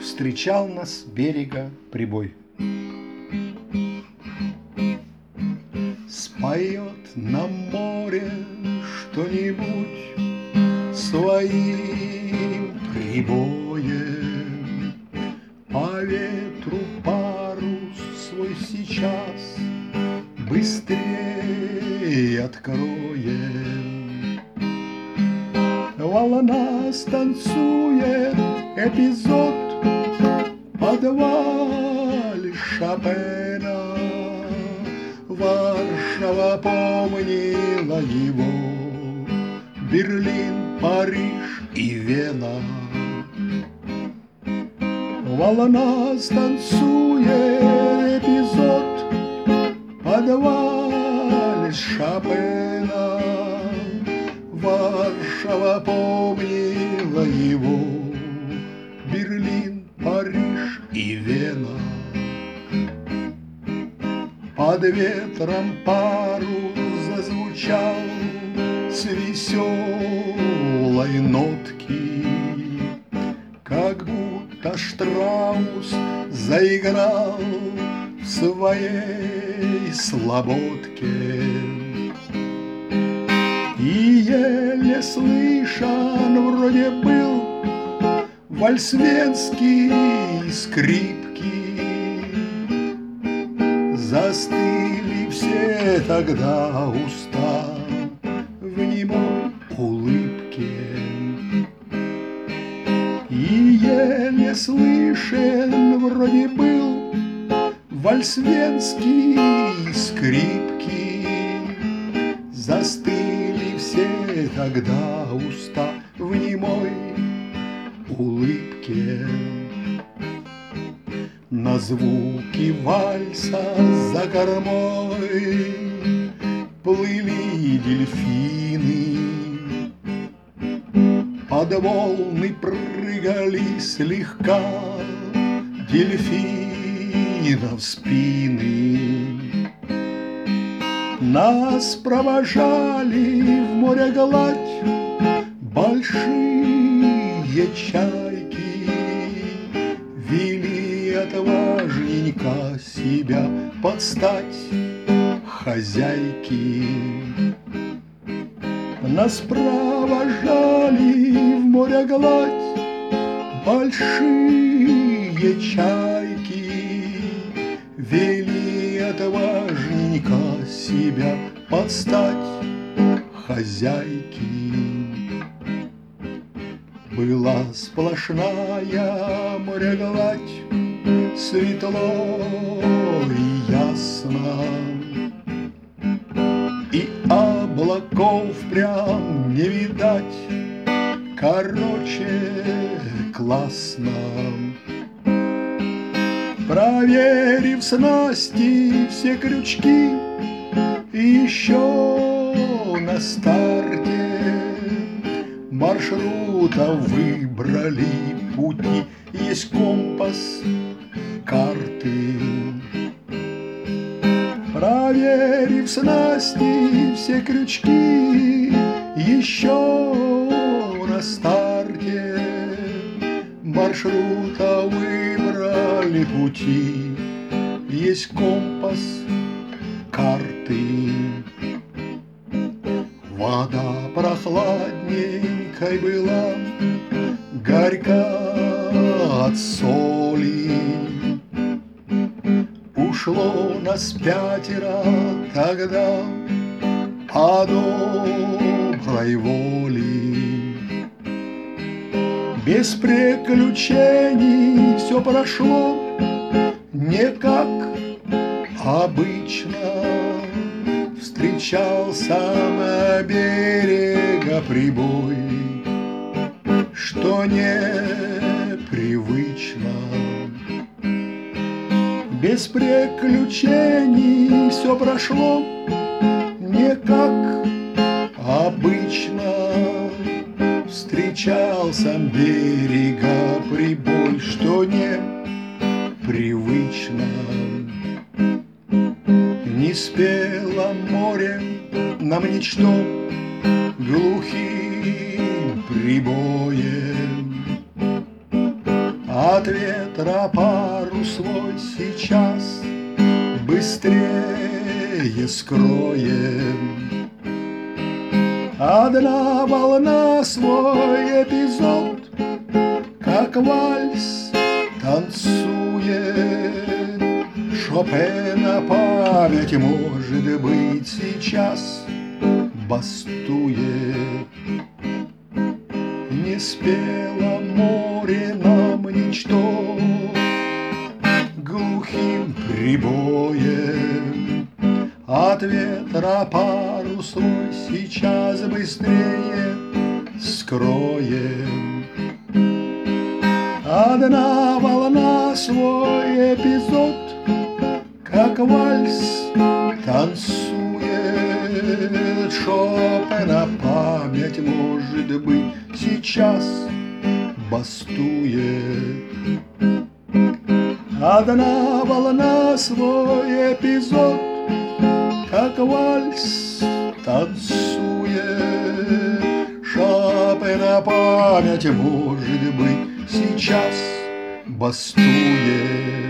встречал нас с берега прибой. Споет на море что-нибудь своим прибоем, по ветру парус свой сейчас быстрее откроем. Волна станцует эпизод подвале Шопена. Варшава помнила его, Берлин, Париж и Вена. Волна станцует эпизод подвале Шопена. Варшава помнила его, Берлин, Париж и Вена. Под ветром парус зазвучал с веселой нотки, как будто Штраус заиграл в своей слободке. И еле слышен вроде был вальс венский скрипки. Застыли все тогда уста в немой улыбке. И еле слышен вроде был вальс венский скрипки. Застыли все тогда уста в немой улыбке. На звуки вальса за кормой плыли дельфины, под волны прыгали слегка дельфинов спины. Нас провожали в море гладь большие чайки, вели отважненько себя под стать хозяйки. Нас провожали в море гладь большие чайки, вели отважненько себя под стать хозяйки. Была сплошная морегладь, светло и ясно, и облаков прям не видать, короче, классно. Проверив снасти все крючки, еще на старте маршрута выбрали пути, есть компас, карты. Проверив снасти все крючки, еще на старте маршрута выбрали пути, есть компас, карты. Вода прохладненькой была, горька от соли. Ушло нас 5 тогда по доброй воле. Без приключений все прошло не как обычно. Встречался на берега прибой, что непривычно. Без приключений все прошло не как обычно. Встречался берега прибой, что непривычно. Не спело море нам ничто глухим прибоем, От ветра парус свой сейчас быстрее скроем. Одна волна свой эпизод, как вальс, танцует. Шопена память, может быть, сейчас бастует. Не спело море нам ничто глухим прибоем. От ветра парус свой сейчас быстрее скроем. Одна волна свой эпизод, как вальс, танцует. Шопена память, может быть, сейчас бастует. Одна волна свой эпизод, как вальс, танцует. Шопена память, может быть, сейчас бастует.